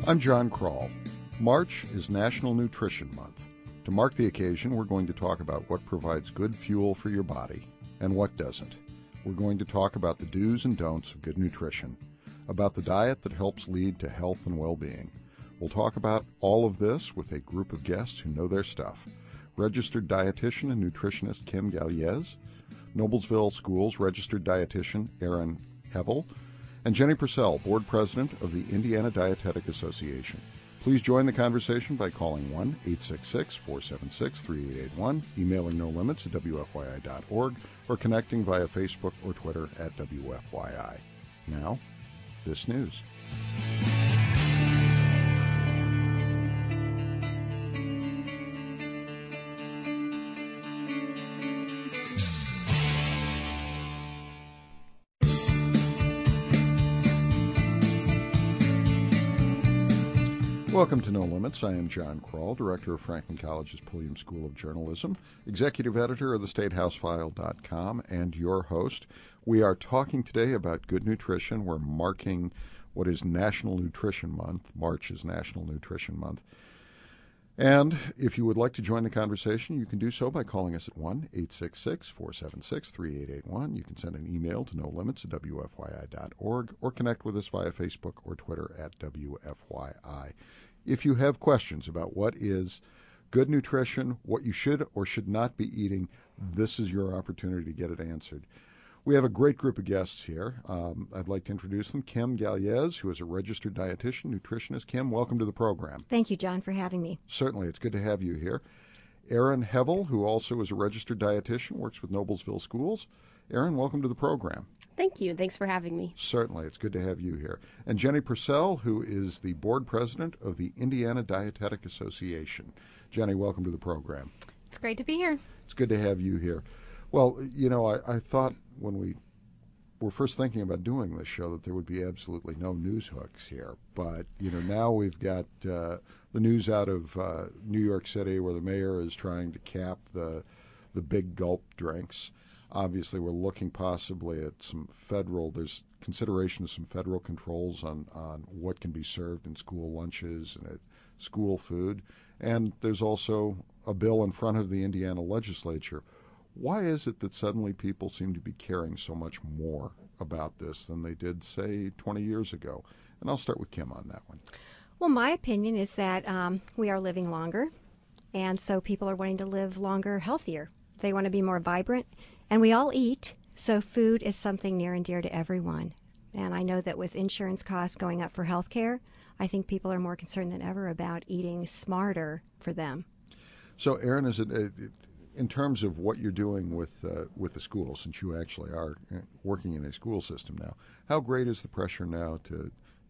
I'm John Kroll. March is National Nutrition Month. To mark the occasion, we're going to talk about what provides good fuel for your body and what doesn't. We're going to talk about the do's and don'ts of good nutrition, about the diet that helps lead to health and well-being. We'll talk about all of this with a group of guests who know their stuff. Registered dietitian and nutritionist Kim Galliez, Noblesville Schools registered dietitian Erin Hevel, and Jenny Purcell, board president of the Indiana Dietetic Association. Please join the conversation by calling 1-866-476-3881, emailing no limits at wfyi.org, or connecting via Facebook or Twitter at WFYI. Now, this news. Welcome to No Limits. I am John Kroll, director of Franklin College's Pulliam School of Journalism, executive editor of theStateHousefile.com, and your host. We are talking today about good nutrition. We're marking what is National Nutrition Month. March is National Nutrition Month. And if you would like to join the conversation, you can do so by calling us at 1-866-476-3881. You can send an email to nolimits@wfyi.org or connect with us via Facebook or Twitter at WFYI. If you have questions about what is good nutrition, what you should or should not be eating, this is your opportunity to get it answered. We have a great group of guests here. I'd like to introduce them. Kim Galliez, who is a registered dietitian, nutritionist. Kim, welcome to the program. Thank you, John, for having me. Certainly. It's good to have you here. Erin Hevel, who also is a registered dietitian, works with Noblesville Schools. Erin, welcome to the program. Thank you. Thanks for having me. Certainly. It's good to have you here. And Jenny Purcell, who is the board president of the Indiana Dietetic Association. Jenny, welcome to the program. It's great to be here. It's good to have you here. Well, you know, I thought when we were first thinking about doing this show that there would be absolutely no news hooks here. But, you know, now we've got the news out of New York City where the mayor is trying to cap the big gulp drinks. Obviously, we're looking possibly at there's consideration of some federal controls on what can be served in school lunches and at school food. And there's also a bill in front of the Indiana legislature. Why is it that suddenly people seem to be caring so much more about this than they did, say, 20 years ago? And I'll start with Kim on that one. Well, my opinion is that we are living longer, and so people are wanting to live longer, healthier. They want to be more vibrant, and we all eat, so food is something near and dear to everyone. And I know that with insurance costs going up for health care, I think people are more concerned than ever about eating smarter for them. So, Erin, is it in terms of what you're doing with the schools, since you actually are working in a school system now, how great is the pressure now to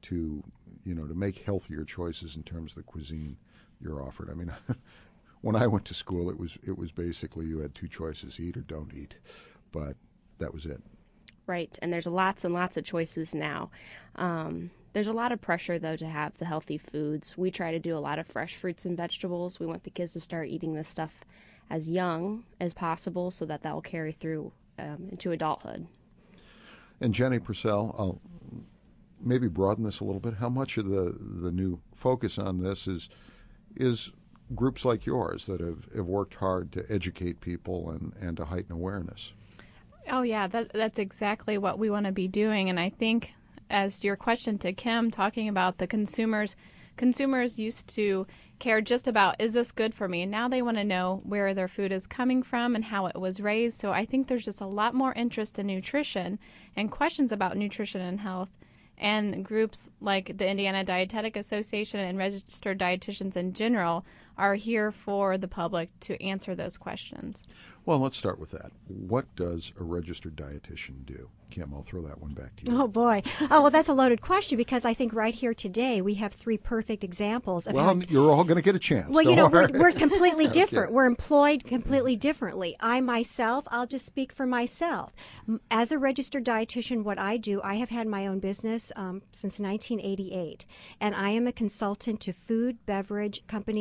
make healthier choices in terms of the cuisine you're offered? I mean, when I went to school, it was basically you had two choices: eat or don't eat, but that was it. Right, and there's lots and lots of choices now. There's a lot of pressure, though, to have the healthy foods. We try to do a lot of fresh fruits and vegetables. We want the kids to start eating this stuff as young as possible so that will carry through into adulthood. And Jenny Purcell, I'll maybe broaden this a little bit. How much of the new focus on this is groups like yours that have worked hard to educate people and to heighten awareness? Oh, yeah, that's exactly what we want to be doing. And I think, as your question to Kim, talking about the consumers used to care just about, is this good for me? And now they want to know where their food is coming from and how it was raised. So I think there's just a lot more interest in nutrition and questions about nutrition and health. And groups like the Indiana Dietetic Association and registered dietitians in general are here for the public to answer those questions. Well, let's start with that. What does a registered dietitian do? Kim, I'll throw that one back to you. Oh, boy. Oh, well, that's a loaded question because I think right here today we have three perfect examples of you're all going to get a chance. Well, you know, we're completely different. Okay. We're employed completely differently. I'll just speak for myself. As a registered dietitian, what I do, I have had my own business since 1988, and I am a consultant to food, beverage companies, and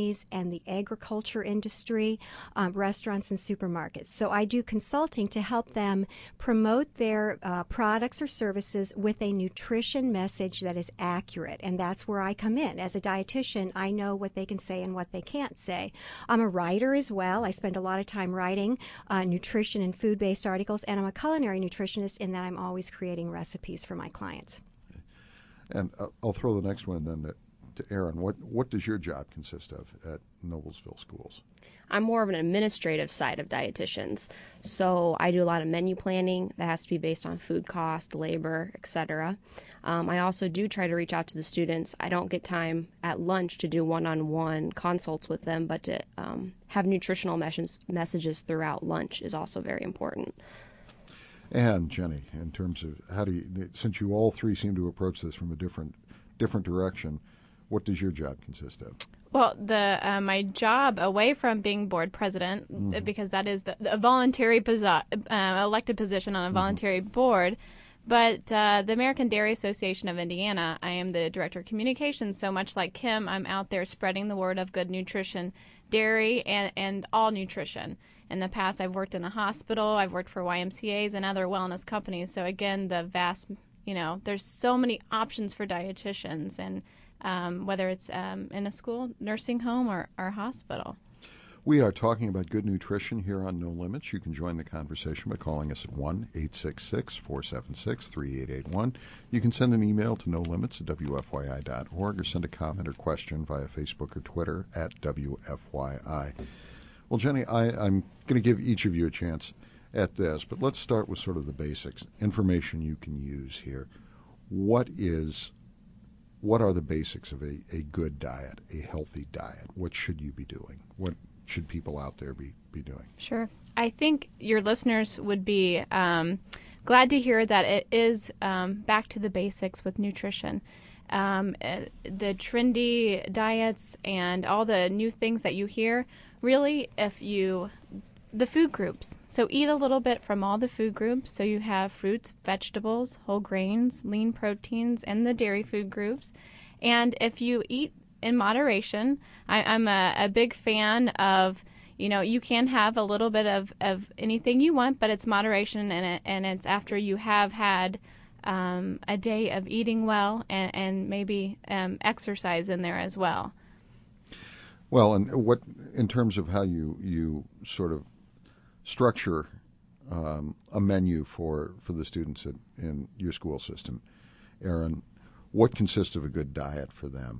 and the agriculture industry, restaurants and supermarkets. So I do consulting to help them promote their products or services with a nutrition message that is accurate. And that's where I come in. As a dietitian, I know what they can say and what they can't say. I'm a writer as well. I spend a lot of time writing nutrition and food-based articles, and I'm a culinary nutritionist in that I'm always creating recipes for my clients. And I'll throw the next one then to Erin. What does your job consist of at Noblesville Schools? I'm more of an administrative side of dietitians. So I do a lot of menu planning that has to be based on food cost, labor, etc. I also do try to reach out to the students. I don't get time at lunch to do one-on-one consults with them, but to have nutritional messages throughout lunch is also very important. And Jenny, in terms of since you all three seem to approach this from a different direction, what does your job consist of? Well, my job away from being board president, because that is a voluntary elected position on a voluntary board, but the American Dairy Association of Indiana, I am the director of communications. So much like Kim, I'm out there spreading the word of good nutrition, dairy, and all nutrition. In the past, I've worked in a hospital, I've worked for YMCAs and other wellness companies. So again, there's so many options for dietitians, and whether it's in a school, nursing home, or hospital. We are talking about good nutrition here on No Limits. You can join the conversation by calling us at 1-866-476-3881. You can send an email to nolimits@wfyi.org or send a comment or question via Facebook or Twitter at WFYI. Well, Jenny, I'm going to give each of you a chance at this, but let's start with sort of the basics, information you can use here. What are the basics of a good diet, a healthy diet? What should you be doing? What should people out there be doing? Sure. I think your listeners would be glad to hear that it is back to the basics with nutrition. The trendy diets and all the new things that you hear, really, the food groups. So eat a little bit from all the food groups. So you have fruits, vegetables, whole grains, lean proteins, and the dairy food groups. And if you eat in moderation, I'm a big fan of, you can have a little bit of anything you want, but it's moderation, and it's after you have had a day of eating well and maybe exercise in there as well. Well, and what in terms of how you sort of structure a menu for the students in your school system, Erin, what consists of a good diet for them?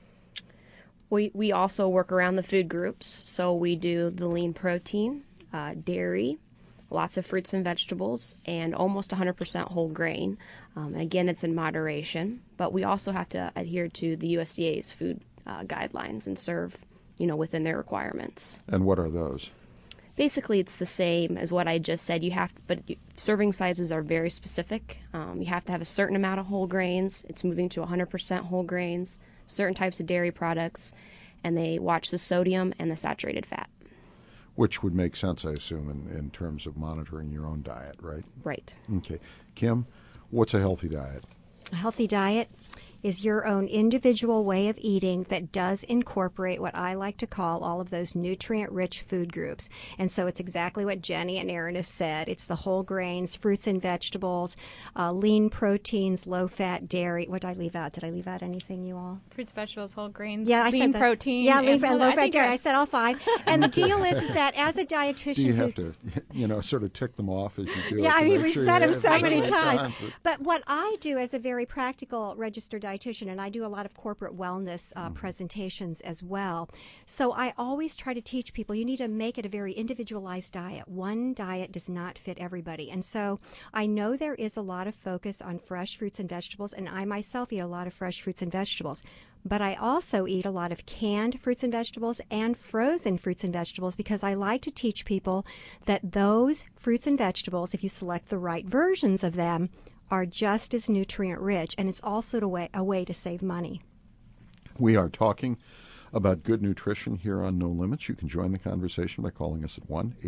We also work around the food groups, so we do the lean protein, dairy, lots of fruits and vegetables, and almost 100% whole grain. And again, it's in moderation, but we also have to adhere to the USDA's food guidelines and serve, within their requirements. And what are those? Basically, it's the same as what I just said. But serving sizes are very specific. You have to have a certain amount of whole grains. It's moving to 100% whole grains, certain types of dairy products, and they watch the sodium and the saturated fat. Which would make sense, I assume, in terms of monitoring your own diet, right? Right. Okay. Kim, what's a healthy diet? A healthy diet is your own individual way of eating that does incorporate what I like to call all of those nutrient-rich food groups. And so it's exactly what Jenny and Erin have said. It's the whole grains, fruits and vegetables, lean proteins, low-fat dairy. What did I leave out? Did I leave out anything, you all? Fruits, vegetables, whole grains, yeah, lean protein. Yeah, lean and low-fat dairy. I said all five. And the deal is that as a dietitian... Do you have to, sort of tick them off as you do it? Yeah, we said them so many times. times. But what I do as a very practical registered dietitian, and I do a lot of corporate wellness presentations as well. So I always try to teach people you need to make it a very individualized diet. One diet does not fit everybody. And so I know there is a lot of focus on fresh fruits and vegetables, and I myself eat a lot of fresh fruits and vegetables. But I also eat a lot of canned fruits and vegetables and frozen fruits and vegetables because I like to teach people that those fruits and vegetables, if you select the right versions of them, are just as nutrient rich, and it's also a way to save money. We are talking about good nutrition here on No Limits. You can join the conversation by calling us at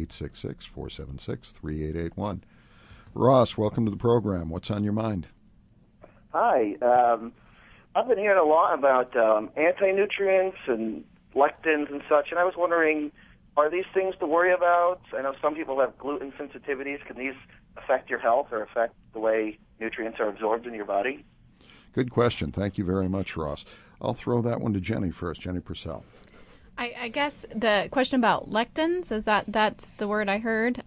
1-866-476-3881. Ross, welcome to the program. What's on your mind? Hi. I've been hearing a lot about anti-nutrients and lectins and such, and I was wondering, are these things to worry about? I know some people have gluten sensitivities. Can these affect your health or affect the way nutrients are absorbed in your body? Good question. Thank you very much, Ross. I'll throw that one to Jenny first. Jenny Purcell. I guess the question about lectins, that's the word I heard.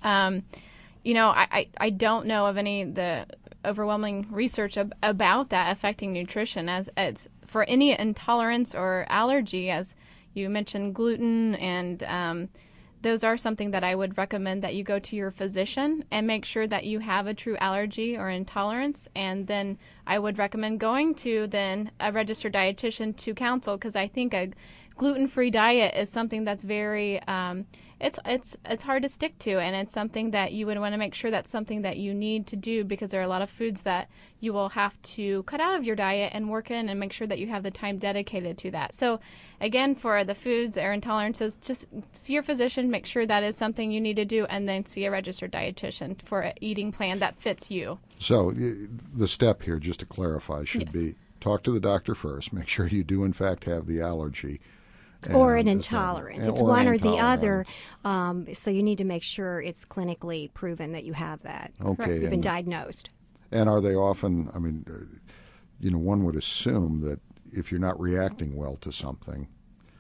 I don't know of the overwhelming research about that affecting nutrition as for any intolerance or allergy, as you mentioned, gluten, and those are something that I would recommend that you go to your physician and make sure that you have a true allergy or intolerance. And then I would recommend going to then a registered dietitian to counsel, because I think a gluten-free diet is something that's very it's hard to stick to, and it's something that you would want to make sure that's something that you need to do, because there are a lot of foods that you will have to cut out of your diet and work in and make sure that you have the time dedicated to that. So again, for the foods or intolerances, just see your physician, make sure that is something you need to do, and then see a registered dietitian for an eating plan that fits you. So the step here, just to clarify, should be talk to the doctor first, make sure you do in fact have the allergy. Or an intolerance. It's one or the other. So you need to make sure it's clinically proven that you have that. Okay. You've been diagnosed. And are they often, one would assume that if you're not reacting well to something,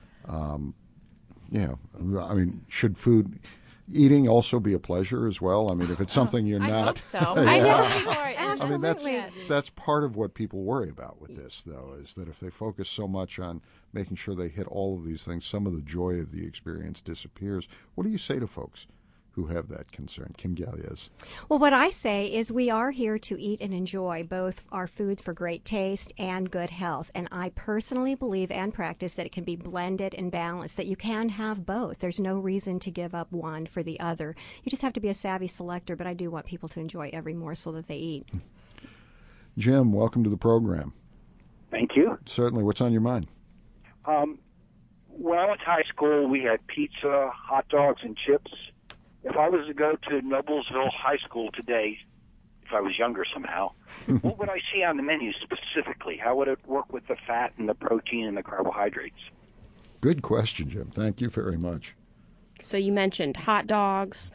should eating also be a pleasure as well? I mean, if it's something you're not. I hope so. Yeah. I know people are. Absolutely. That's part of what people worry about with this, though, is that if they focus so much on making sure they hit all of these things, some of the joy of the experience disappears. What do you say to folks who have that concern? Kim Galliez. Well, what I say is we are here to eat and enjoy both our foods for great taste and good health. And I personally believe and practice that it can be blended and balanced, that you can have both. There's no reason to give up one for the other. You just have to be a savvy selector, but I do want people to enjoy every morsel that they eat. Jim, welcome to the program. Thank you. Certainly. What's on your mind? When I went to high school, we had pizza, hot dogs, and chips. If I was to go to Noblesville High School today, if I was younger somehow, what would I see on the menu specifically? How would it work with the fat and the protein and the carbohydrates? Good question, Jim. Thank you very much. So you mentioned hot dogs,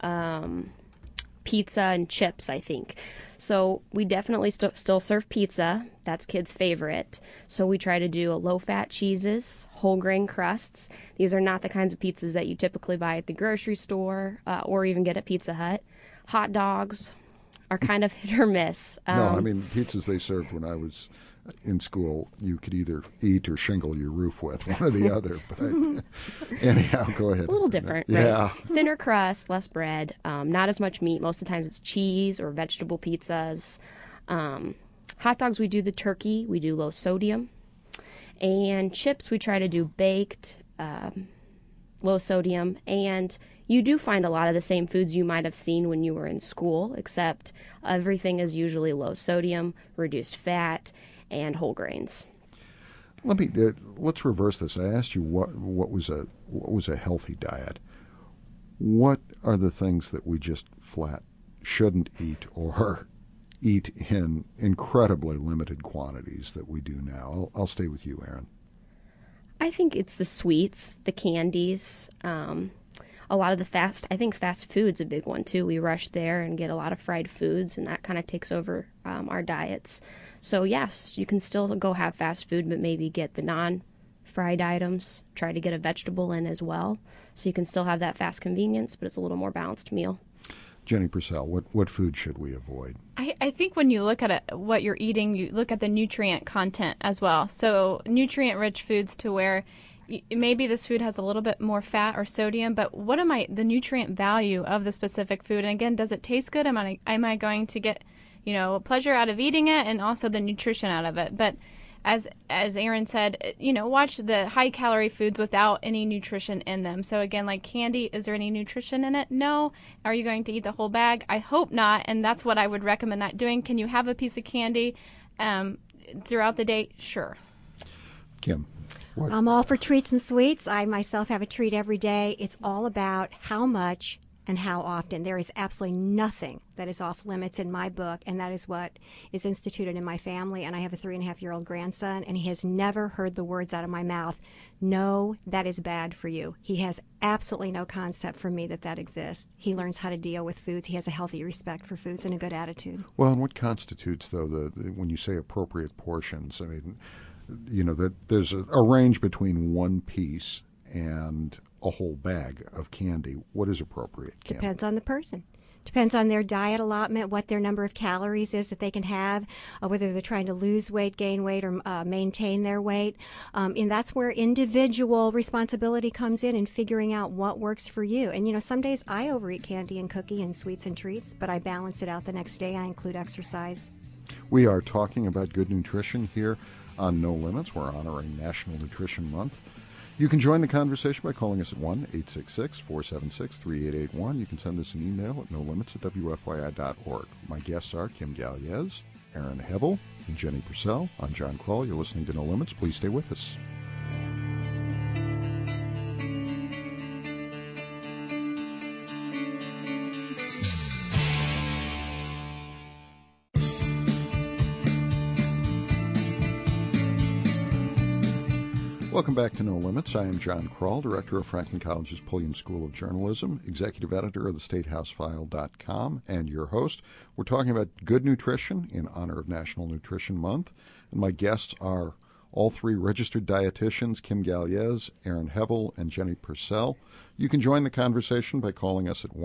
pizza, and chips, I think. So we definitely still serve pizza. That's kids' favorite. So we try to do low-fat cheeses, whole grain crusts. These are not the kinds of pizzas that you typically buy at the grocery store or even get at Pizza Hut. Hot dogs are kind of hit or miss. Pizzas they served when I was in school, you could either eat or shingle your roof with, one or the other. But anyhow, go ahead. A little different, yeah. Right? Thinner crust, less bread, not as much meat. Most of the times it's cheese or vegetable pizzas. Hot dogs, we do the turkey. We do low sodium. And chips, we try to do baked, low sodium. And you do find a lot of the same foods you might have seen when you were in school, except everything is usually low sodium, reduced fat, and whole grains. Let's reverse this. I asked you what was a healthy diet. What are the things that we just flat shouldn't eat, or eat in incredibly limited quantities that we do now? I'll stay with you, Aaron. I think it's the sweets, the candies, a lot of the fast food's a big one too. We rush there and get a lot of fried foods, and that kind of takes over our diets. So yes, you can still go have fast food, but maybe get the non-fried items. Try to get a vegetable in as well, so you can still have that fast convenience, but it's a little more balanced meal. Jenny Purcell, what food should we avoid? I think when you look at what you're eating, you look at the nutrient content as well. So nutrient-rich foods to where maybe this food has a little bit more fat or sodium, but what the nutrient value of the specific food? And again, does it taste good? Am I going to get, pleasure out of eating it, and also the nutrition out of it? But as Aaron said, watch the high-calorie foods without any nutrition in them. So again, like candy, is there any nutrition in it? No. Are you going to eat the whole bag? I hope not, and that's what I would recommend not doing. Can you have a piece of candy throughout the day? Sure. Kim. What? I'm all for treats and sweets. I myself have a treat every day. It's all about how much and how often. There is absolutely nothing that is off limits in my book, and that is what is instituted in my family. And I have a 3.5-year-old grandson, and he has never heard the words out of my mouth, "No, that is bad for you." He has absolutely no concept for me that exists. He learns how to deal with foods. He has a healthy respect for foods and a good attitude. Well, and what constitutes, though, when you say appropriate portions? I mean, that there's a range between one piece and a whole bag of candy. What is appropriate, Kim? Depends on the person. Depends on their diet allotment, what their number of calories is that they can have, whether they're trying to lose weight, gain weight, or maintain their weight. And that's where individual responsibility comes in figuring out what works for you. And, some days I overeat candy and cookie and sweets and treats, but I balance it out the next day. I include exercise. We are talking about good nutrition here on No Limits. We're honoring National Nutrition Month. You can join the conversation by calling us at 1-866-476-3881. You can send us an email at nolimits@wfyi.org. My guests are Kim Galliez, Aaron Hevel, and Jenny Purcell. I'm John Kroll. You're listening to No Limits. Please stay with us. Welcome back to No Limits. I am John Kroll, Director of Franklin College's Pulliam School of Journalism, Executive Editor of theStateHouseFile.com, and your host. We're talking about good nutrition in honor of National Nutrition Month. And my guests are all three registered dietitians, Kim Galliez, Aaron Hevel, and Jenny Purcell. You can join the conversation by calling us at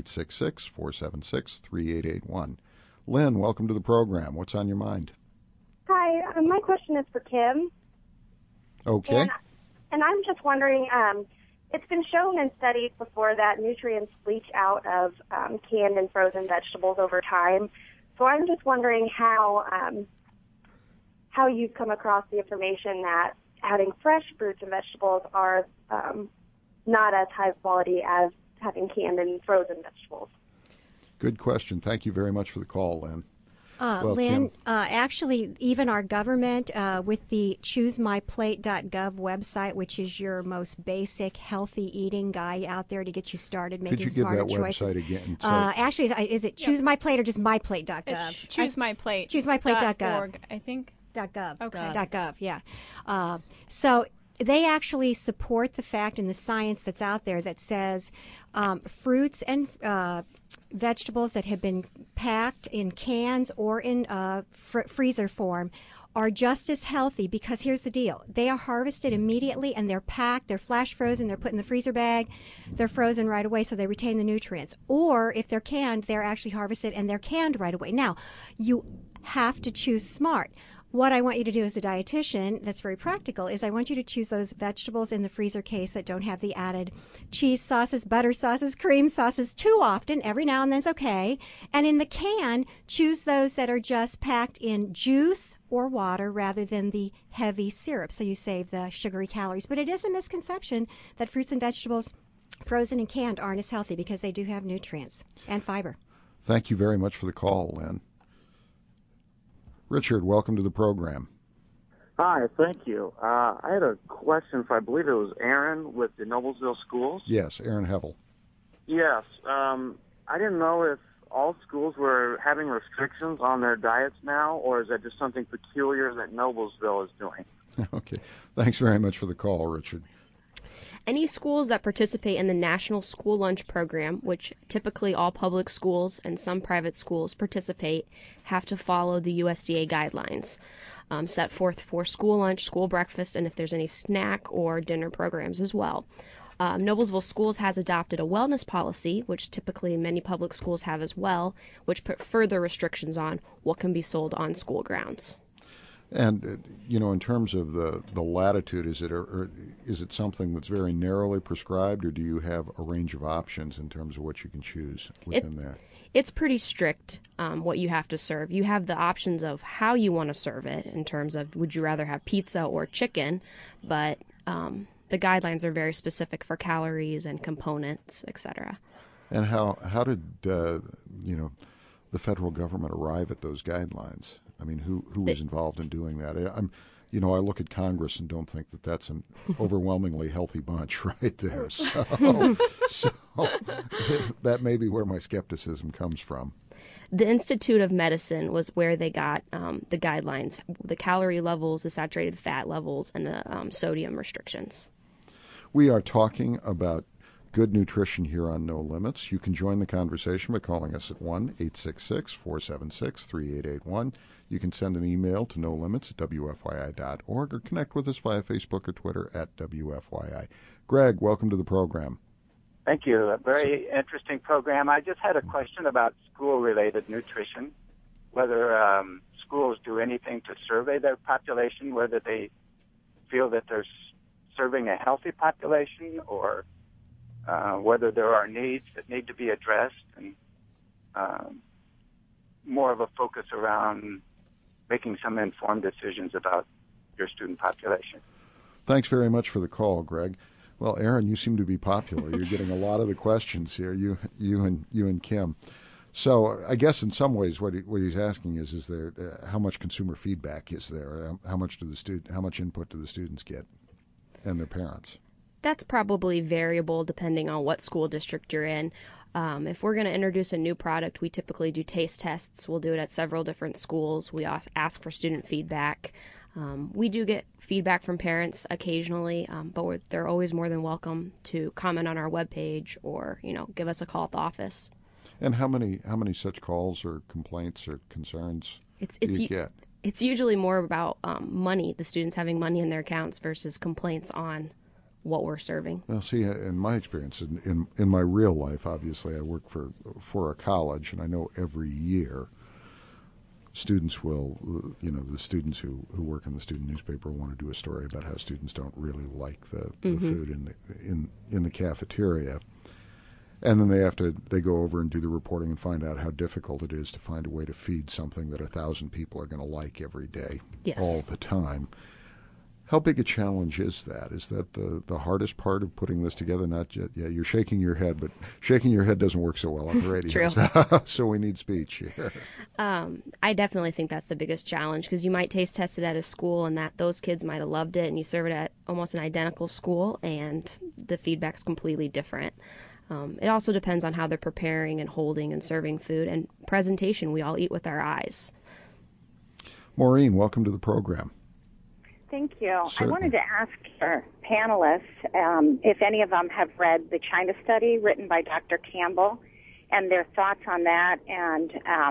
1-866-476-3881. Lynn, welcome to the program. What's on your mind? Hi, my question is for Kim. Okay. And I'm just wondering, it's been shown in studies before that nutrients leach out of canned and frozen vegetables over time. So I'm just wondering how you've come across the information that having fresh fruits and vegetables are not as high quality as having canned and frozen vegetables. Good question. Thank you very much for the call, Lynn. Lynn, actually, even our government, with the ChooseMyPlate.gov website, which is your most basic healthy eating guide out there to get you started making smarter choices. Could you give that website again? Actually, is it Choose My Plate or just MyPlate.gov? It's ChooseMyPlate. ChooseMyPlate.gov. I think. .gov. Okay. .gov. Yeah. So they actually support the fact and the science that's out there that says fruits and vegetables that have been packed in cans or in freezer form are just as healthy, because here's the deal. They are harvested immediately and they're packed, they're flash frozen, they're put in the freezer bag, they're frozen right away so they retain the nutrients. Or if they're canned, they're actually harvested and they're canned right away. Now, you have to choose smart. What I want you to do as a dietitian, that's very practical, is I want you to choose those vegetables in the freezer case that don't have the added cheese sauces, butter sauces, cream sauces too often. Every now and then's okay. And in the can, choose those that are just packed in juice or water rather than the heavy syrup, so you save the sugary calories. But it is a misconception that fruits and vegetables, frozen and canned, aren't as healthy, because they do have nutrients and fiber. Thank you very much for the call, Lynn. Richard, welcome to the program. Hi, thank you. I had a question for, I believe it was Aaron with the Noblesville schools. Yes, Aaron Hevel. Yes. I didn't know if all schools were having restrictions on their diets now, or is that just something peculiar that Noblesville is doing? Okay. Thanks very much for the call, Richard. Any schools that participate in the National School Lunch Program, which typically all public schools and some private schools participate, have to follow the USDA guidelines set forth for school lunch, school breakfast, and if there's any snack or dinner programs as well. Noblesville Schools has adopted a wellness policy, which typically many public schools have as well, which put further restrictions on what can be sold on school grounds. And, in terms of the latitude, is it something that's very narrowly prescribed, or do you have a range of options in terms of what you can choose within that? It's pretty strict what you have to serve. You have the options of how you want to serve it in terms of would you rather have pizza or chicken, but the guidelines are very specific for calories and components, etc. And how did the federal government arrive at those guidelines? I mean, who was involved in doing that? you know, I look at Congress and don't think that that's an overwhelmingly healthy bunch right there. So that may be where my skepticism comes from. The Institute of Medicine was where they got the guidelines, the calorie levels, the saturated fat levels, and the sodium restrictions. We are talking about good nutrition here on No Limits. You can join the conversation by calling us at 1-866-476-3881. You can send an email to nolimits@wfyi.org or connect with us via Facebook or Twitter at WFYI. Greg, welcome to the program. Thank you. A very interesting program. I just had a question about school-related nutrition, whether schools do anything to survey their population, whether they feel that they're serving a healthy population, or whether there are needs that need to be addressed, and more of a focus around making some informed decisions about your student population. Thanks very much for the call, Greg. Well, Aaron, you seem to be popular. You're getting a lot of the questions here, you and Kim. So I guess in some ways what he's asking is there how much consumer feedback is there? How much input do the students get and their parents? That's probably variable depending on what school district you're in. If we're going to introduce a new product, we typically do taste tests. We'll do it at several different schools. We ask for student feedback. We do get feedback from parents occasionally, but they're always more than welcome to comment on our webpage or, give us a call at the office. And how many such calls or complaints or concerns do you get? It's usually more about money, the students having money in their accounts versus complaints on what we're serving. Well, see, in my experience, in my real life, obviously, I work for a college, and I know every year students will, the students who work in the student newspaper want to do a story about how students don't really like the food in the cafeteria. And then they go over and do the reporting and find out how difficult it is to find a way to feed something that 1,000 people are going to like every day, all the time. How big a challenge is that? Is that the hardest part of putting this together? You're shaking your head, but shaking your head doesn't work so well on the radio. True. So we need speech here. I definitely think that's the biggest challenge, because you might taste test it at a school and that those kids might have loved it, and you serve it at almost an identical school and the feedback's completely different. It also depends on how they're preparing and holding and serving food and presentation. We all eat with our eyes. Maureen, welcome to the program. Thank you. Certainly. I wanted to ask our panelists if any of them have read the China study written by Dr. Campbell and their thoughts on that. And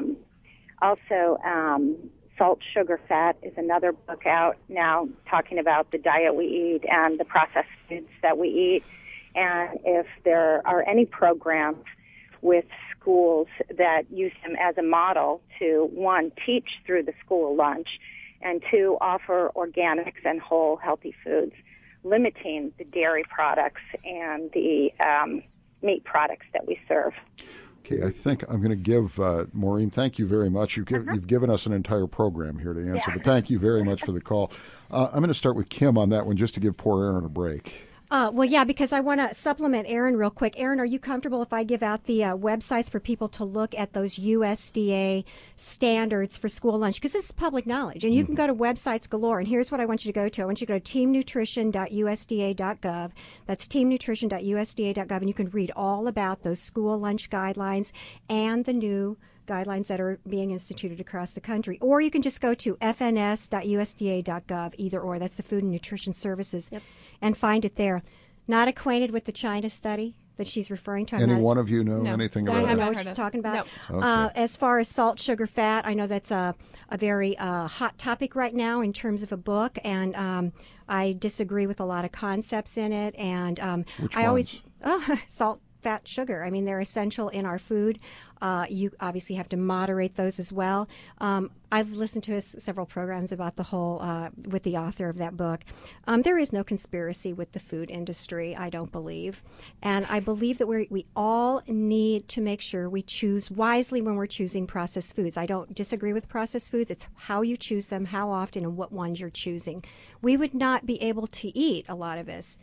also, Salt, Sugar, Fat is another book out now talking about the diet we eat and the processed foods that we eat. And if there are any programs with schools that use them as a model to, one, teach through the school lunch, and two, offer organics and whole healthy foods, limiting the dairy products and the meat products that we serve. Okay, I think I'm going to give Maureen, thank you very much. You've given us an entire program here to answer, but thank you very much for the call. I'm going to start with Kim on that one just to give poor Aaron a break. Because I want to supplement Aaron real quick. Aaron, are you comfortable if I give out the websites for people to look at those USDA standards for school lunch? Because this is public knowledge, and you can go to websites galore. And here's what I want you to go to. I want you to go to teamnutrition.usda.gov. That's teamnutrition.usda.gov, and you can read all about those school lunch guidelines and the new guidelines that are being instituted across the country. Or you can just go to fns.usda.gov, either or. That's the Food and Nutrition Services. Yep. And find it there. Not acquainted with the China study that she's referring to. Any one of you know anything about that? I it? know what she's talking about. No. Okay. As far as salt, sugar, fat, I know that's a very hot topic right now in terms of a book, and I disagree with a lot of concepts in it. And Which I ones? Salt, fat, sugar. I mean, they're essential in our food. You obviously have to moderate those as well. I've listened to several programs about the whole, with the author of that book. There is no conspiracy with the food industry, I don't believe. And I believe that we all need to make sure we choose wisely when we're choosing processed foods. I don't disagree with processed foods. It's how you choose them, how often, and what ones you're choosing. We would not be able to eat, a lot of us,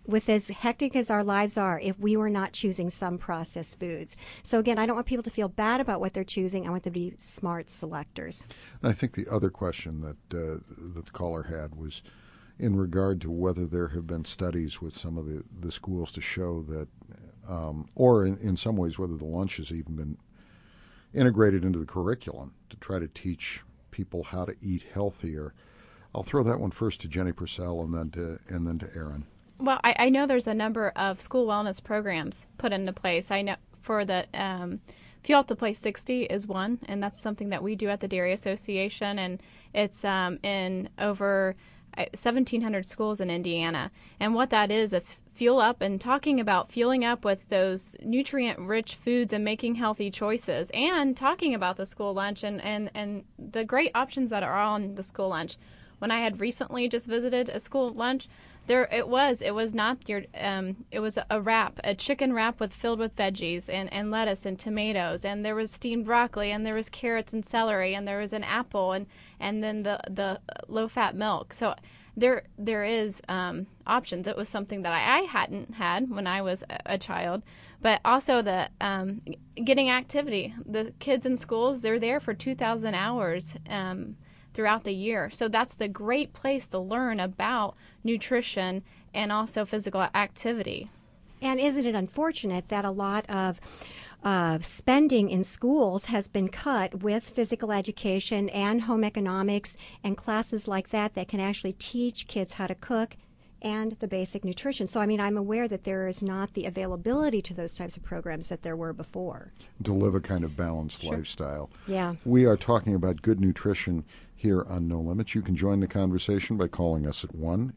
with as hectic as our lives are if we were not choosing some processed foods. So again, I don't want people to feel bad about what they're choosing. I want them to be smart selectors. And I think the other question that the caller had was in regard to whether there have been studies with some of the schools to show that, or in some ways whether the lunch has even been integrated into the curriculum to try to teach people how to eat healthier. I'll throw that one first to Jenny Purcell and then to Aaron. Well, I know there's a number of school wellness programs put into place. I know for the Fuel to Play 60 is one, and that's something that we do at the Dairy Association, and it's in over 1,700 schools in Indiana. And what that is fuel up, and talking about fueling up with those nutrient-rich foods and making healthy choices, and talking about the school lunch and the great options that are on the school lunch. When I had recently just visited a school lunch, it was not your it was a wrap, a chicken wrap filled with veggies and lettuce and tomatoes, and there was steamed broccoli, and there was carrots and celery, and there was an apple, and then the low fat milk. So there is options. It was something that I hadn't had when I was a child, but also the getting activity. The kids in schools, they're there for 2,000 hours throughout the year. So that's the great place to learn about nutrition and also physical activity. And isn't it unfortunate that a lot of spending in schools has been cut with physical education and home economics and classes like that can actually teach kids how to cook and the basic nutrition. So, I mean, I'm aware that there is not the availability to those types of programs that there were before. To live a kind of balanced lifestyle. Yeah. We are talking about good nutrition here on No Limits. You can join the conversation by calling us at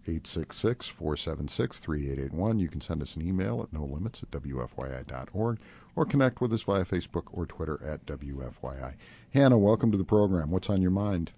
1-866-476-3881. You can send us an email at nolimits@wfyi.org or connect with us via Facebook or Twitter at WFYI. Hannah, welcome to the program. What's on your mind?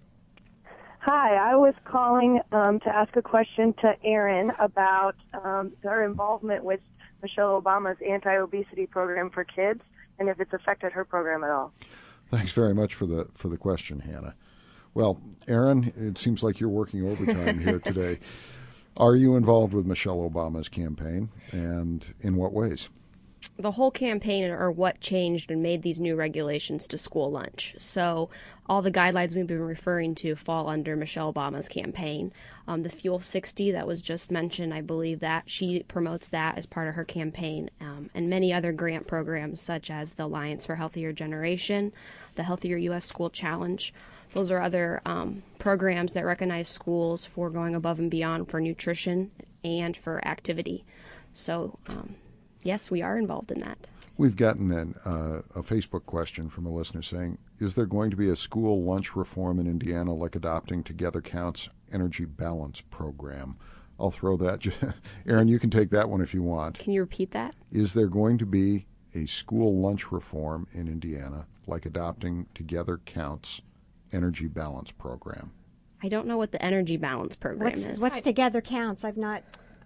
Hi, I was calling to ask a question to Erin about her involvement with Michelle Obama's anti-obesity program for kids and if it's affected her program at all. Thanks very much for the question, Hannah. Well, Aaron, it seems like you're working overtime here today. Are you involved with Michelle Obama's campaign, and in what ways? The whole campaign are what changed and made these new regulations to school lunch. So all the guidelines we've been referring to fall under Michelle Obama's campaign. The Fuel 60 that was just mentioned, I believe that she promotes that as part of her campaign, and many other grant programs such as the Alliance for Healthier Generation, the Healthier U.S. School Challenge. Those are other programs that recognize schools for going above and beyond for nutrition and for activity. So, yes, we are involved in that. We've gotten a Facebook question from a listener saying, is there going to be a school lunch reform in Indiana like adopting Together Counts Energy Balance program? I'll throw that. Aaron, you can take that one if you want. Can you repeat that? Is there going to be a school lunch reform in Indiana like adopting Together Counts Energy Balance program? I don't know what the Energy Balance program is. What's Together Counts? I've not.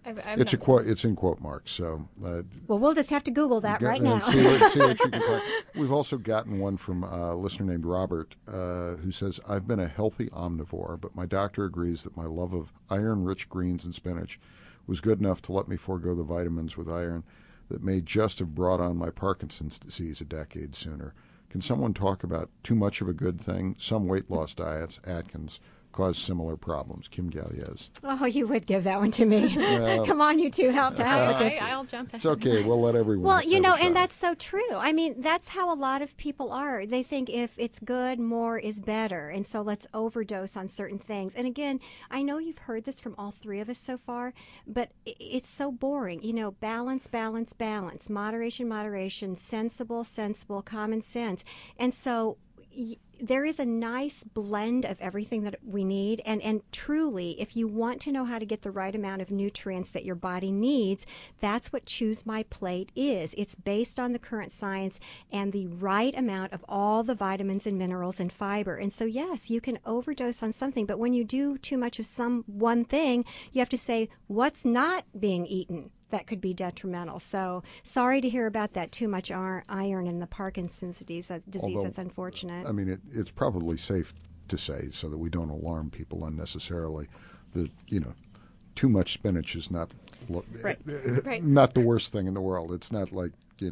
It's in quote marks. So. Well, we'll just have to Google that right now. See what you can find. We've also gotten one from a listener named Robert who says, I've been a healthy omnivore, but my doctor agrees that my love of iron-rich greens and spinach was good enough to let me forego the vitamins with iron that may just have brought on my Parkinson's disease a decade sooner. Can someone talk about too much of a good thing? Some weight loss diets, Atkins, cause similar problems. Kim Galliez. Oh, you would give that one to me. Come on, you two, help out with this. I'll jump in. It's okay. We'll let everyone. Well, and that's so true. I mean, that's how a lot of people are. They think if it's good, more is better. And so let's overdose on certain things. And again, I know you've heard this from all three of us so far, but it's so boring. Balance, balance, balance. Moderation, moderation. Sensible, common sense. And so there is a nice blend of everything that we need, and truly, if you want to know how to get the right amount of nutrients that your body needs, that's what Choose My Plate is. It's based on the current science and the right amount of all the vitamins and minerals and fiber. And so, yes, you can overdose on something, but when you do too much of some one thing, you have to say, what's not being eaten that could be detrimental. So sorry to hear about that too much iron in the Parkinson's disease. Although, that's unfortunate. I mean, it's probably safe to say, so that we don't alarm people unnecessarily, that too much spinach is not Right. not the worst thing in the world. It's not like,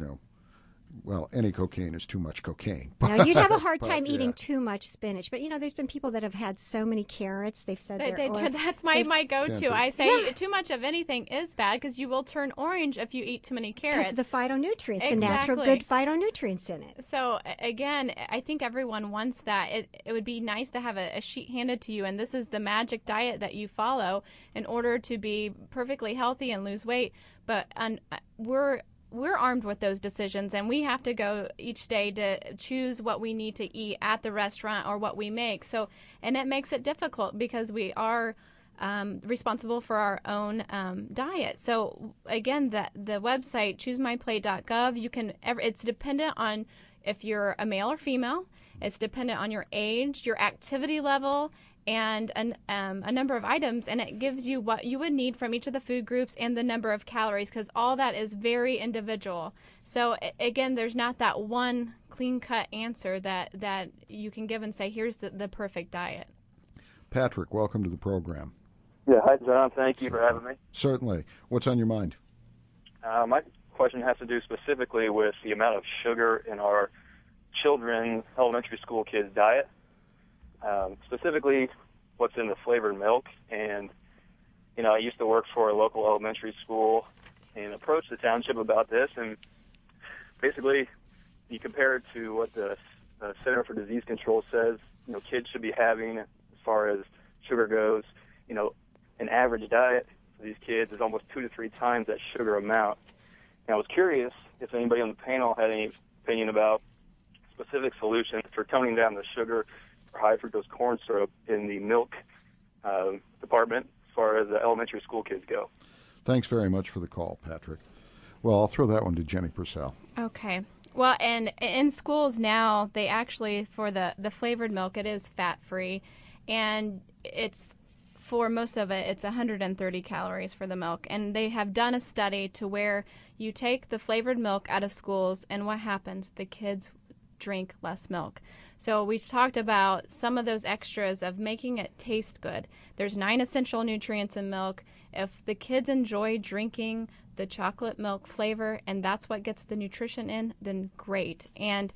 well, any cocaine is too much cocaine. Now, you'd have a hard time yeah. eating too much spinach. But, there's been people that have had so many carrots. They've said That's my go-to. I say too much of anything is bad because you will turn orange if you eat too many carrots. Because of the phytonutrients, Exactly. the natural good phytonutrients in it. So, again, I think everyone wants that. It would be nice to have a sheet handed to you, and this is the magic diet that you follow in order to be perfectly healthy and lose weight. But we're armed with those decisions, and we have to go each day to choose what we need to eat at the restaurant or what we make. So, and it makes it difficult because we are responsible for our own diet. So, again, the website choosemyplate.gov, it's dependent on if you're a male or female. It's dependent on your age, your activity level, and a number of items, and it gives you what you would need from each of the food groups and the number of calories, because all that is very individual. So again, there's not that one clean-cut answer that you can give and say, here's the perfect diet. Patrick, welcome to the program. Yeah, hi, John. Thank you for having me. Certainly. What's on your mind? My question has to do specifically with the amount of sugar in our children, elementary school kids' diet. Specifically what's in the flavored milk. And, I used to work for a local elementary school and approached the township about this. And basically, you compare it to what the Center for Disease Control says, kids should be having as far as sugar goes. An average diet for these kids is almost 2 to 3 times that sugar amount. And I was curious if anybody on the panel had any opinion about specific solutions for toning down the sugar or high fructose corn syrup in the milk department as far as the elementary school kids go. Thanks very much for the call, Patrick. Well, I'll throw that one to Jenny Purcell. Okay. Well, and in schools now, they actually, for the flavored milk, it is fat-free, and it's, for most of it, it's 130 calories for the milk. And they have done a study to where you take the flavored milk out of schools, and what happens? The kids drink less milk. So we've talked about some of those extras of making it taste good. There's 9 essential nutrients in milk. If the kids enjoy drinking the chocolate milk flavor and that's what gets the nutrition in, then great. And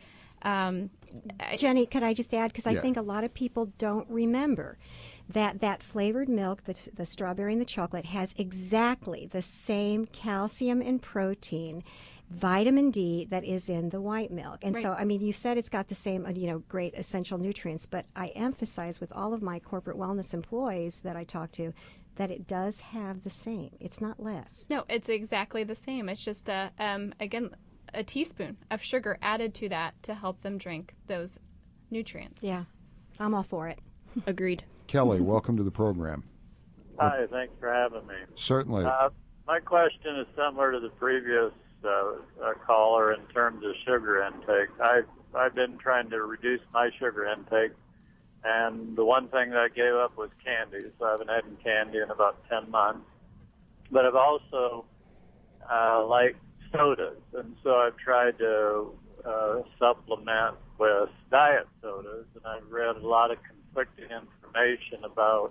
Jenny, could I just add, because I Yeah. think a lot of people don't remember that flavored milk, the strawberry and the chocolate, has exactly the same calcium and protein, vitamin D that is in the white milk. And so, you said it's got the same, great essential nutrients, but I emphasize with all of my corporate wellness employees that I talk to that it does have the same. It's not less. No, it's exactly the same. It's just, again, a teaspoon of sugar added to that to help them drink those nutrients. Yeah, I'm all for it. Agreed. Kelly, welcome to the program. Hi, thanks for having me. Certainly. My question is similar to the previous caller in terms of sugar intake. I've been trying to reduce my sugar intake, and the one thing that I gave up was candy, so I haven't had candy in about 10 months. But I've also liked sodas, and so I've tried to supplement with diet sodas, and I've read a lot of conflicting information about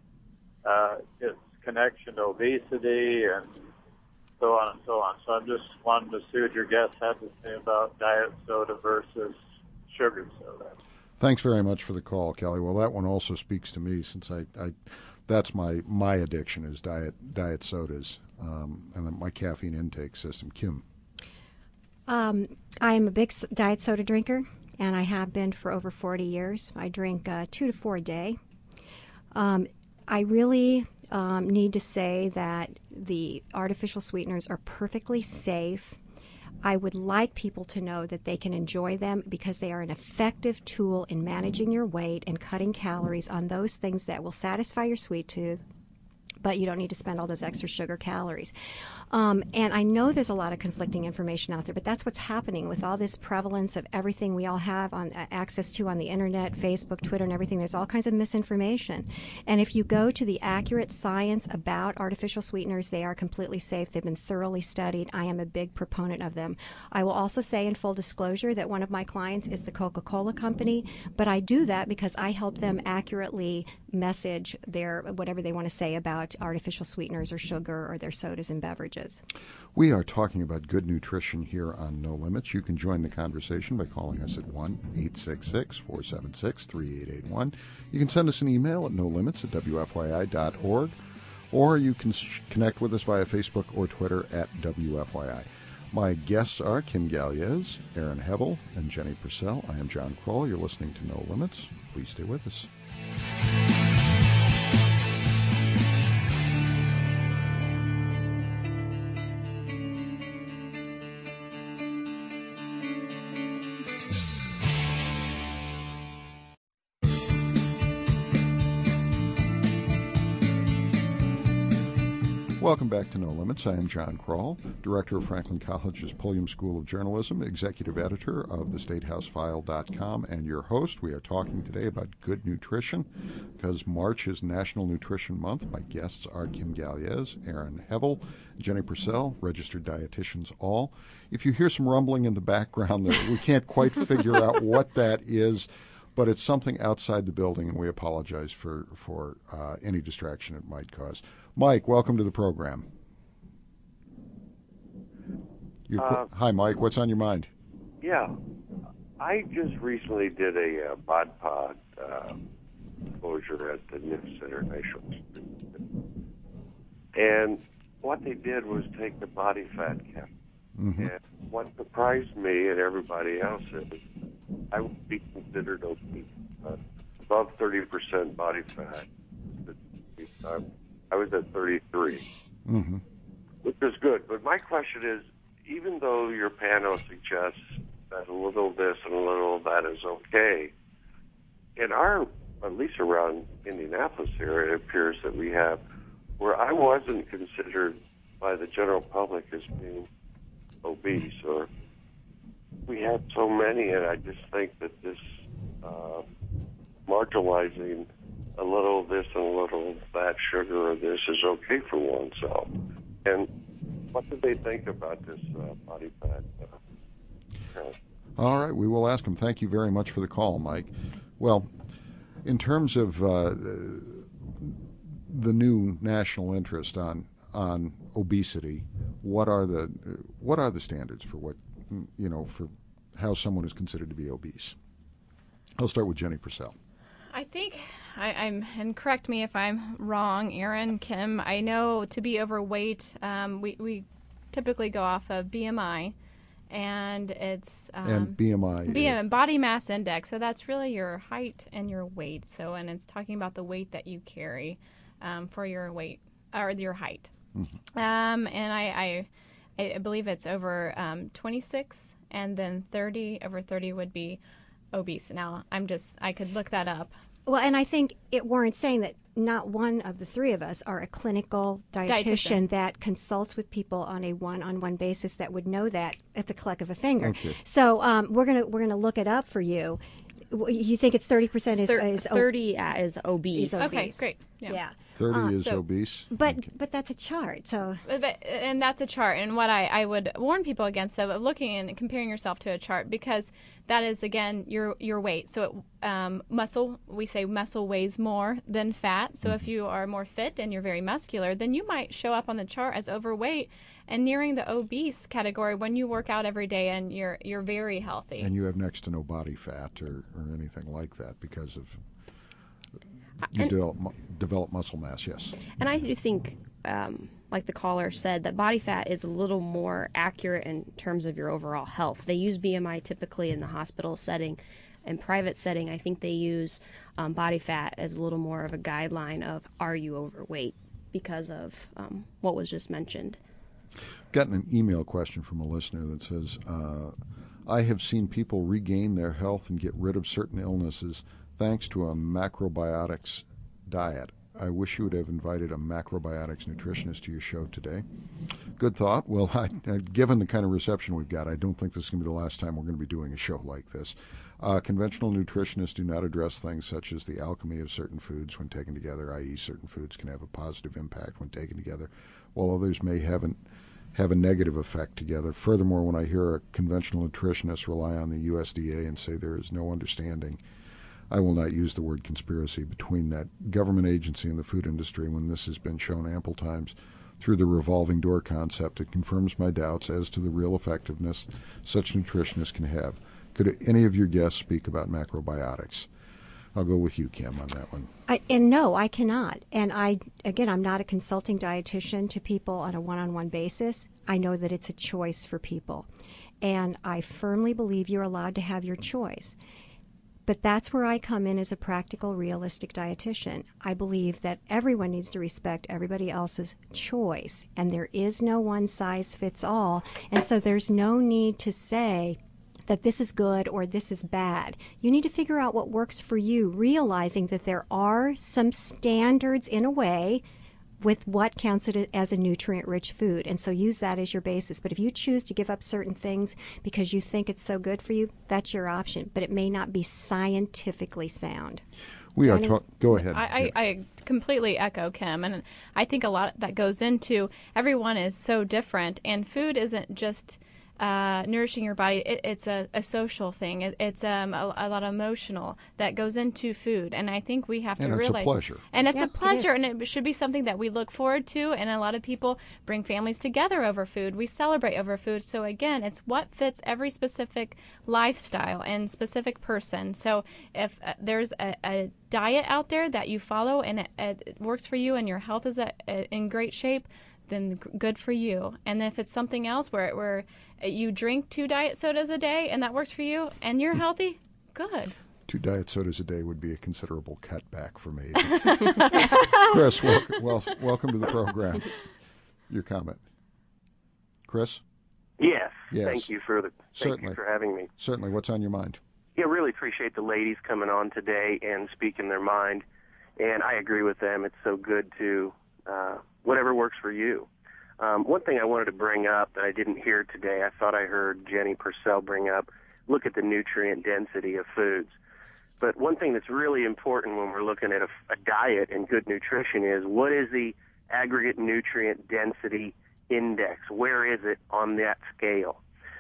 its connection to obesity and so on and so on. So I'm just wanting to see what your guests had to say about diet soda versus sugar soda. Thanks very much for the call, Kelly. Well, that one also speaks to me, since I that's my addiction is diet sodas, and then my caffeine intake system. Kim. I am a big diet soda drinker, and I have been for over 40 years. I drink 2 to 4 a day. I really need to say that the artificial sweeteners are perfectly safe. I would like people to know that they can enjoy them because they are an effective tool in managing your weight and cutting calories on those things that will satisfy your sweet tooth, but you don't need to spend all those extra sugar calories. And I know there's a lot of conflicting information out there, but that's what's happening with all this prevalence of everything we all have on access to on the internet, Facebook, Twitter, and everything. There's all kinds of misinformation. And if you go to the accurate science about artificial sweeteners, they are completely safe. They've been thoroughly studied. I am a big proponent of them. I will also say in full disclosure that one of my clients is the Coca-Cola Company, but I do that because I help them accurately message their whatever they want to say about artificial sweeteners or sugar or their sodas and beverages. We are talking about good nutrition here on No Limits. You can join the conversation by calling us at 1-866-476-3881. You can send us an email at nolimits@wfyi.org, or you can connect with us via Facebook or Twitter at WFYI. My guests are Kim Galliez, Aaron Hebel, and Jenny Purcell. I am John Kroll. You're listening to No Limits. Please stay with us. Welcome back to No Limits. I am John Kroll, Director of Franklin College's Pulliam School of Journalism, Executive Editor of thestatehousefile.com, and your host. We are talking today about good nutrition because March is National Nutrition Month. My guests are Kim Galliez, Aaron Hebel, Jenny Purcell, registered dietitians all. If you hear some rumbling in the background, we can't quite figure out what that is, but it's something outside the building, and we apologize for any distraction it might cause. Mike, welcome to the program. Hi, Mike. What's on your mind? Yeah. I just recently did a bod pod exposure at the NIPS International. And what they did was take the body fat count. Mm-hmm. And what surprised me and everybody else is I would be considered obese. Above 30% body fat. I was at 33, which is good. But my question is, even though your panel suggests that a little this and a little that is okay, in our, at least around Indianapolis here, it appears that we have, where I wasn't considered by the general public as being obese, or we have so many, and I just think that this marginalizing a little this and a little that sugar or this is okay for oneself. And what do they think about this body fat? All right, we will ask them. Thank you very much for the call, Mike. Well, in terms of the new national interest on obesity, what are the standards for what for how someone is considered to be obese? I'll start with Jenny Purcell. I think and correct me if I'm wrong, Aaron, Kim, I know to be overweight, we typically go off of BMI, and it's and BMI, body mass index. So that's really your height and your weight. So, and it's talking about the weight that you carry for your weight or your height. Mm-hmm. And I believe it's over 26, and then 30. Over 30 would be obese. Now, I could look that up. Well, and I think it warrants saying that not one of the three of us are a clinical dietitian that consults with people on a one-on-one basis that would know that at the click of a finger. Okay. So we're gonna look it up for you. You think it's 30% is 30 is obese. Okay, great. Yeah. 30 is obese. But that's a chart. So and that's a chart. And what I would warn people against of looking and comparing yourself to a chart, because that is again your weight. So muscle weighs more than fat. So if you are more fit and you're very muscular, then you might show up on the chart as overweight and nearing the obese category when you work out every day and you're very healthy. And you have next to no body fat or anything like that because of you develop muscle mass, yes. And I do think, like the caller said, that body fat is a little more accurate in terms of your overall health. They use BMI typically in the hospital setting. In private setting, I think they use body fat as a little more of a guideline of are you overweight because of what was just mentioned. Gotten an email question from a listener that says, I have seen people regain their health and get rid of certain illnesses thanks to a macrobiotics diet. I wish you would have invited a macrobiotics nutritionist to your show today. Good thought. Well, given the kind of reception we've got, I don't think this is going to be the last time we're going to be doing a show like this. Conventional nutritionists do not address things such as the alchemy of certain foods when taken together, i.e. certain foods can have a positive impact when taken together, while others may have a negative effect together. Furthermore, when I hear a conventional nutritionist rely on the USDA and say there is no understanding, I will not use the word conspiracy between that government agency and the food industry when this has been shown ample times through the revolving door concept. It confirms my doubts as to the real effectiveness such nutritionists can have. Could any of your guests speak about macrobiotics? I'll go with you, Kim, on that one. No, I cannot. And I'm not a consulting dietitian to people on a one-on-one basis. I know that it's a choice for people. And I firmly believe you're allowed to have your choice. But that's where I come in as a practical, realistic dietitian. I believe that everyone needs to respect everybody else's choice. And there is no one size fits all. And so there's no need to say that this is good or this is bad. You need to figure out what works for you, realizing that there are some standards in a way with what counts it as a nutrient-rich food. And so use that as your basis. But if you choose to give up certain things because you think it's so good for you, that's your option. But it may not be scientifically sound. Go ahead. I completely echo Kim, and I think a lot that goes into everyone is so different, and food isn't just nourishing your body. It's a social thing. It's a lot of emotional that goes into food, and I think we have to realize. And it's a pleasure. And it's a pleasure, and it should be something that we look forward to. And a lot of people bring families together over food. We celebrate over food. So again, it's what fits every specific lifestyle and specific person. So if there's a diet out there that you follow and it works for you and your health is in great shape, then good for you. And if it's something else where you drink 2 diet sodas a day and that works for you and you're healthy, good. 2 diet sodas a day would be a considerable cutback for me. Chris, welcome to the program. Your comment. Chris? Yes. Yes. Thank you for having me. Certainly. What's on your mind? Yeah, really appreciate the ladies coming on today and speaking their mind. And I agree with them. It's so good to whatever works for you. One thing I wanted to bring up that I didn't hear today, I thought I heard Jenny Purcell bring up, look at the nutrient density of foods. But one thing that's really important when we're looking at a diet and good nutrition is what is the aggregate nutrient density index? Where is it on that scale?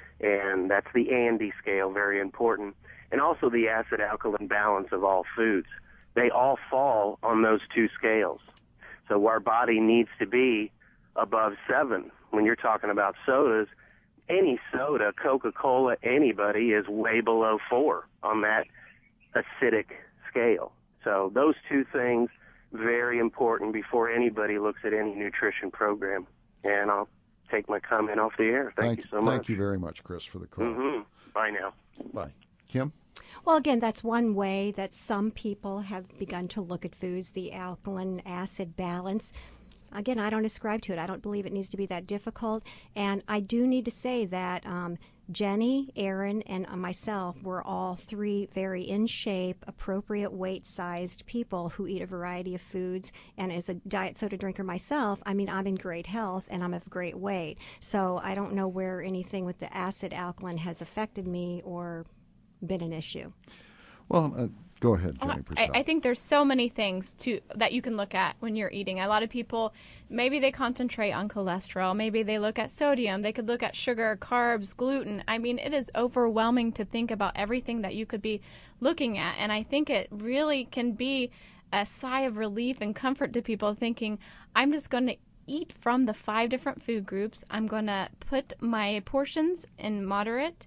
And that's the ANDI scale, very important. And also the acid-alkaline balance of all foods. They all fall on those 2 scales. So our body needs to be above 7. When you're talking about sodas, any soda, Coca-Cola, anybody is way below 4 on that acidic scale. So those 2 things, very important before anybody looks at any nutrition program. And I'll take my comment off the air. Thank you so much. Thank you very much, Chris, for the call. Mm-hmm. Bye now. Bye. Kim? Well, again, that's one way that some people have begun to look at foods, the alkaline acid balance. Again, I don't ascribe to it. I don't believe it needs to be that difficult. And I do need to say that Jenny, Aaron, and myself were all 3 very in shape, appropriate weight-sized people who eat a variety of foods. And as a diet soda drinker myself, I mean, I'm in great health and I'm of great weight. So I don't know where anything with the acid alkaline has affected me or been an issue. Well, go ahead, Jenny Purcell. I think there's so many things that you can look at when you're eating. A lot of people, maybe they concentrate on cholesterol. Maybe they look at sodium. They could look at sugar, carbs, gluten. I mean, it is overwhelming to think about everything that you could be looking at. And I think it really can be a sigh of relief and comfort to people thinking, I'm just going to eat from the 5 different food groups. I'm going to put my portions in moderate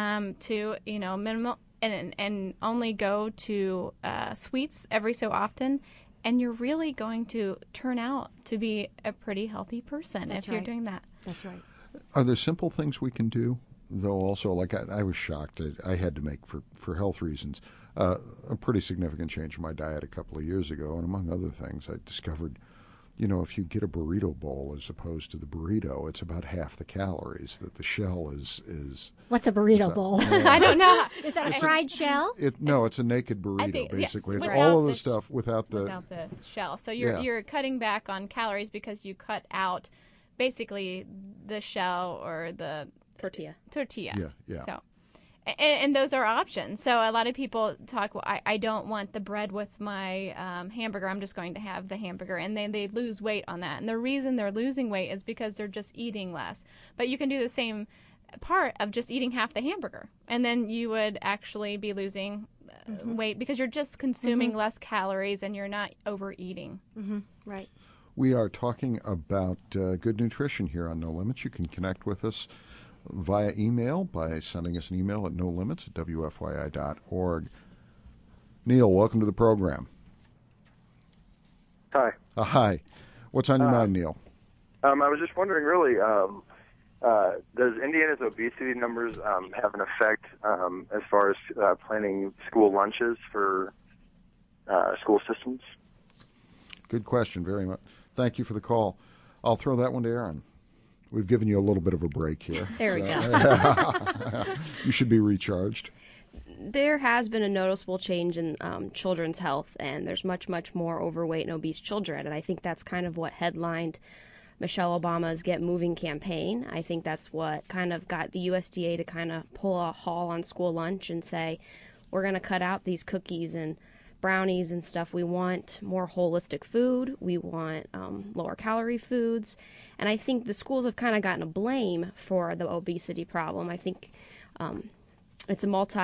to, minimal, and only go to sweets every so often, and you're really going to turn out to be a pretty healthy person if you're doing that. That's right. Are there simple things we can do, though? Also, like I was shocked. I had to make, for health reasons, a pretty significant change in my diet a couple of years ago, and among other things, I discovered if you get a burrito bowl as opposed to the burrito, it's about half the calories. That the shell is. What's a burrito bowl? I don't know. Is that a fried shell? No, it's a naked burrito, basically. Yes, it's all of the stuff without the shell. So you're cutting back on calories because you cut out basically the shell or the tortilla. Yeah. So. And those are options. So a lot of people talk, well, I don't want the bread with my hamburger. I'm just going to have the hamburger. And then they lose weight on that. And the reason they're losing weight is because they're just eating less. But you can do the same part of just eating half the hamburger. And then you would actually be losing weight because you're just consuming less calories and you're not overeating. Right. We are talking about good nutrition here on No Limits. You can connect with us via email by sending us an email at nolimits@wfyi.org. Neil, welcome to the program. Hi. Hi. What's on your mind, Neil? I was just wondering, really, does Indiana's obesity numbers have an effect as far as planning school lunches for school systems? Good question, very much. Thank you for the call. I'll throw that one to Aaron. We've given you a little bit of a break here. There we go. You should be recharged. There has been a noticeable change in children's health, and there's much, much more overweight and obese children. And I think that's kind of what headlined Michelle Obama's Get Moving campaign. I think that's what kind of got the USDA to kind of pull a haul on school lunch and say, we're going to cut out these cookies and brownies and stuff. We want more holistic food. We want lower calorie foods. And I think the schools have kind of gotten a blame for the obesity problem. I think it's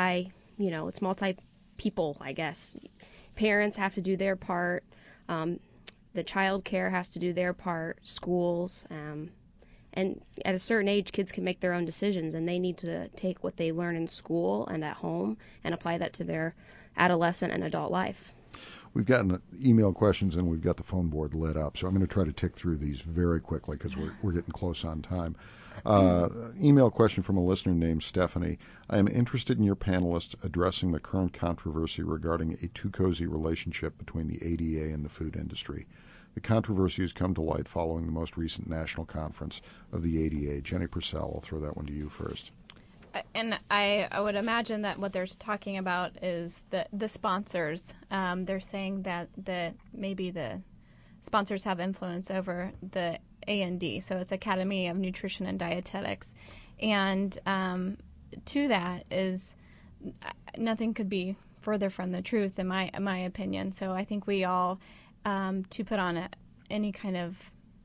multi-people, I guess. Parents have to do their part. The child care has to do their part. Schools. And at a certain age, kids can make their own decisions, and they need to take what they learn in school and at home and apply that to their adolescent and adult life. We've gotten email questions and we've got the phone board lit up, so I'm going to try to tick through these very quickly because we're getting close on time. Email question from a listener named Stephanie. I am interested in your panelists addressing the current controversy regarding a too cozy relationship between the ADA and the food industry. The controversy has come to light following the most recent national conference of the ADA. Jenny Purcell, I'll throw that one to you first. And I would imagine that what they're talking about is the sponsors. They're saying that maybe the sponsors have influence over the A&D, so it's Academy of Nutrition and Dietetics. And to that is nothing could be further from the truth in my opinion. So I think we all to put on any kind of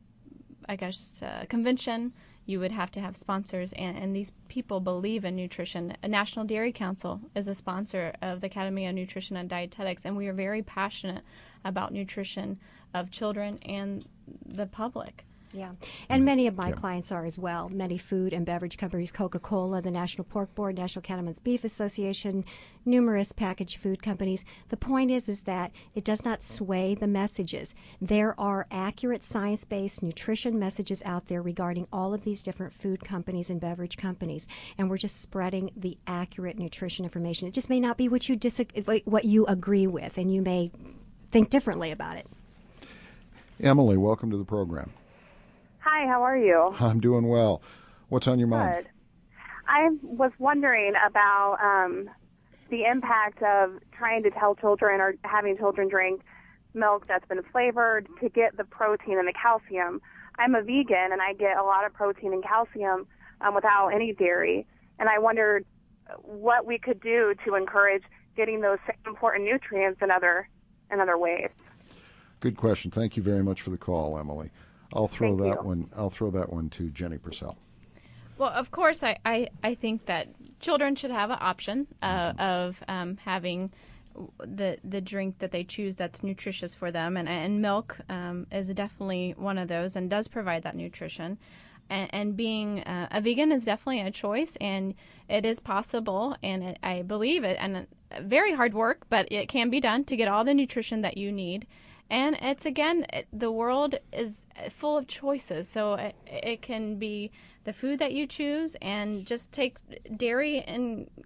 convention, you would have to have sponsors, and these people believe in nutrition. A National Dairy Council is a sponsor of the Academy of Nutrition and Dietetics, and we are very passionate about nutrition of children and the public. Yeah, and many of my clients are as well. Many food and beverage companies, Coca-Cola, the National Pork Board, National Cattlemen's Beef Association, numerous packaged food companies. The point is that it does not sway the messages. There are accurate science-based nutrition messages out there regarding all of these different food companies and beverage companies, and we're just spreading the accurate nutrition information. It just may not be what you agree with, and you may think differently about it. Emily, welcome to the program. Hi, how are you? I'm doing well. What's on your mind? Good. I was wondering about the impact of trying to tell children or having children drink milk that's been flavored to get the protein and the calcium. I'm a vegan, and I get a lot of protein and calcium without any dairy, and I wondered what we could do to encourage getting those same important nutrients in other ways. Good question. Thank you very much for the call, Emily. I'll throw that one to Jenny Purcell. Well, of course, I think that children should have an option of having the drink that they choose that's nutritious for them, and milk is definitely one of those and does provide that nutrition. And being a vegan is definitely a choice, and it is possible, and I believe it, and very hard work, but it can be done to get all the nutrition that you need. And it's, again, the world is full of choices, so it can be the food that you choose, and just take dairy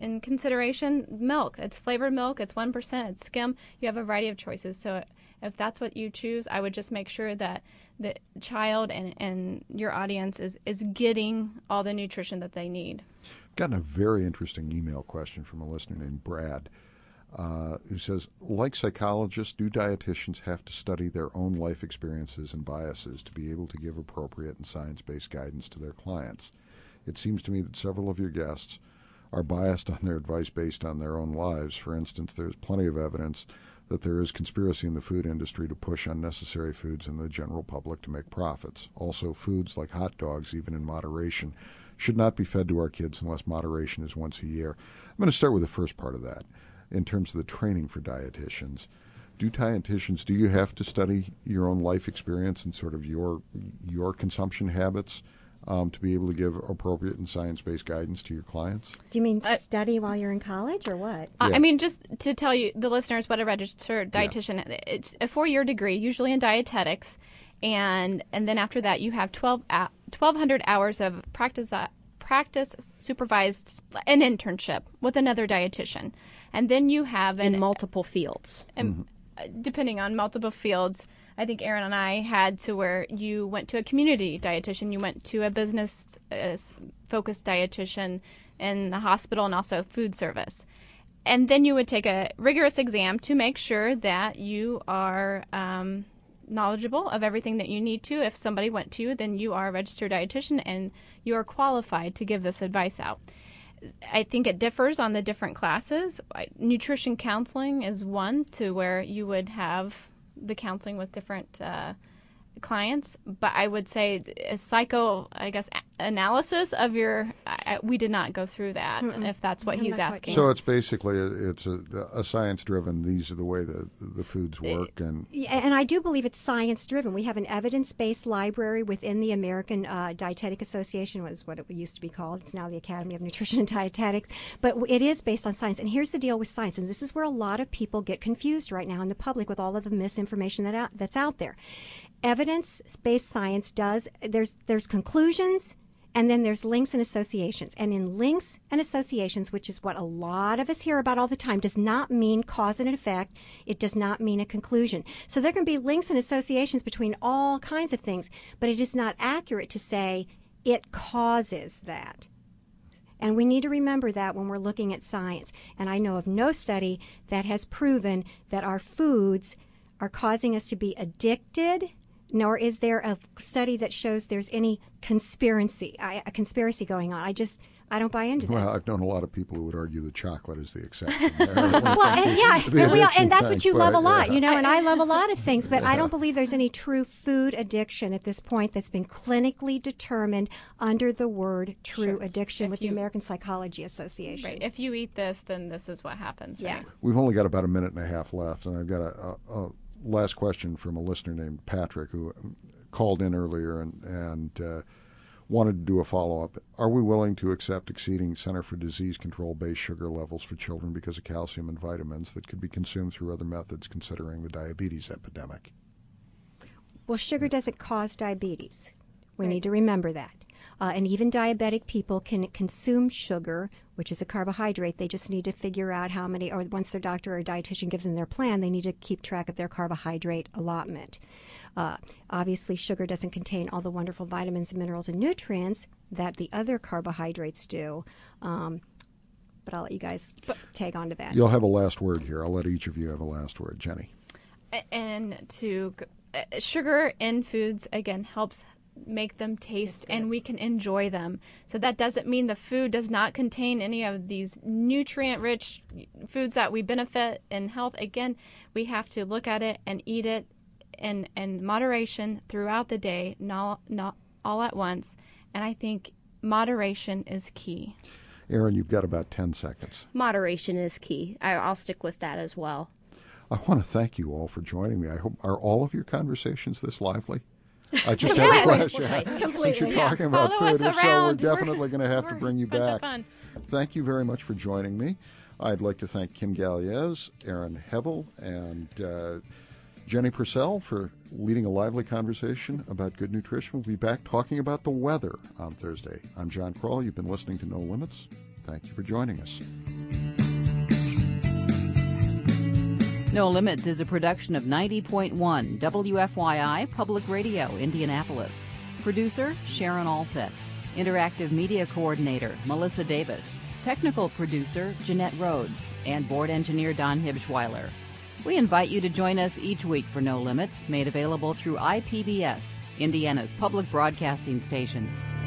in consideration milk. It's flavored milk. It's 1%. It's skim. You have a variety of choices. So if that's what you choose, I would just make sure that the child and your audience is getting all the nutrition that they need. Gotten a very interesting email question from a listener named Brad, who says, like psychologists, do dietitians have to study their own life experiences and biases to be able to give appropriate and science-based guidance to their clients? It seems to me that several of your guests are biased on their advice based on their own lives. For instance, there's plenty of evidence that there is conspiracy in the food industry to push unnecessary foods in the general public to make profits. Also, foods like hot dogs, even in moderation, should not be fed to our kids unless moderation is once a year. I'm going to start with the first part of that. In terms of the training for dietitians, do you have to study your own life experience and sort of your consumption habits to be able to give appropriate and science-based guidance to your clients? Do you mean study while you're in college or what? I mean, just to tell you, the listeners, what a registered dietitian, it's a 4-year degree, usually in dietetics, and then after that you have 1,200 hours of practice supervised an internship with another dietitian. And then you have in multiple fields. Depending on multiple fields, I think Aaron and I had to where you went to a community dietitian, you went to a business focused dietitian in the hospital and also food service. And then you would take a rigorous exam to make sure that you are knowledgeable of everything that you need to. If somebody went to you, then you are a registered dietitian and you are qualified to give this advice out. I think it differs on the different classes. Nutrition counseling is one to where you would have the counseling with different clients, but I would say a analysis of your, we did not go through that, if that's what he's asking. So it's basically, it's a science-driven, these are the way the foods work. And I do believe it's science-driven. We have an evidence-based library within the American Dietetic Association, was what it used to be called. It's now the Academy of Nutrition and Dietetics, but it is based on science. And here's the deal with science, and this is where a lot of people get confused right now in the public with all of the misinformation that's out there. Evidence-based science there's conclusions, and then there's links and associations. And in links and associations, which is what a lot of us hear about all the time, does not mean cause and effect. It does not mean a conclusion. So there can be links and associations between all kinds of things, but it is not accurate to say it causes that. And we need to remember that when we're looking at science. And I know of no study that has proven that our foods are causing us to be addicted, nor is there a study that shows there's any conspiracy going on. I don't buy into that. Well, I've known a lot of people who would argue that chocolate is the exception there. And that's what you love a lot, and I love a lot of things, but I don't believe there's any true food addiction at this point that's been clinically determined under the word true addiction with the American Psychology Association. Right. If you eat this, then this is what happens. Yeah. Right? We've only got about a minute and a half left, and I've got a last question from a listener named Patrick who called in earlier and wanted to do a follow-up. Are we willing to accept exceeding Center for Disease Control base sugar levels for children because of calcium and vitamins that could be consumed through other methods, considering the diabetes epidemic? Well, sugar doesn't cause diabetes. We need to remember that. And even diabetic people can consume sugar, which is a carbohydrate. They just need to figure out how many, or once their doctor or dietitian gives them their plan, they need to keep track of their carbohydrate allotment. Obviously, sugar doesn't contain all the wonderful vitamins, minerals, and nutrients that the other carbohydrates do. But I'll let you guys tag on to that. You'll have a last word here. I'll let each of you have a last word. Jenny. And sugar in foods, again, helps make them taste and we can enjoy them. So that doesn't mean the food does not contain any of these nutrient-rich foods that we benefit in health. Again, we have to look at it and eat it in moderation throughout the day, not all at once. And I think moderation is key. Aaron, you've got about 10 seconds. Moderation is key. I'll stick with that as well. I want to thank you all for joining me. I hope, are all of your conversations this lively? I just had a question. Since you're talking about food, so we're definitely going to have to bring you back. Thank you very much for joining me. I'd like to thank Kim Galliez, Aaron Hevel, and Jenny Purcell for leading a lively conversation about good nutrition. We'll be back talking about the weather on Thursday. I'm John Kroll. You've been listening to No Limits. Thank you for joining us. No Limits is a production of 90.1 WFYI Public Radio, Indianapolis. Producer, Sharon Alsett. Interactive Media Coordinator, Melissa Davis. Technical Producer, Jeanette Rhodes. And Board Engineer, Don Hibschweiler. We invite you to join us each week for No Limits, made available through IPBS, Indiana's public broadcasting stations.